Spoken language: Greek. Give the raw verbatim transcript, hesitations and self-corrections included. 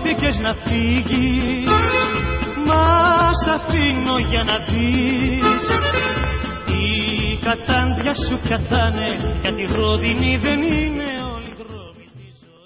σηκώθηκες να φύγεις, μα σ' αφήνω για να δεις η κατάντια σου ποια θα είναι, γιατί ρόδινη δεν είναι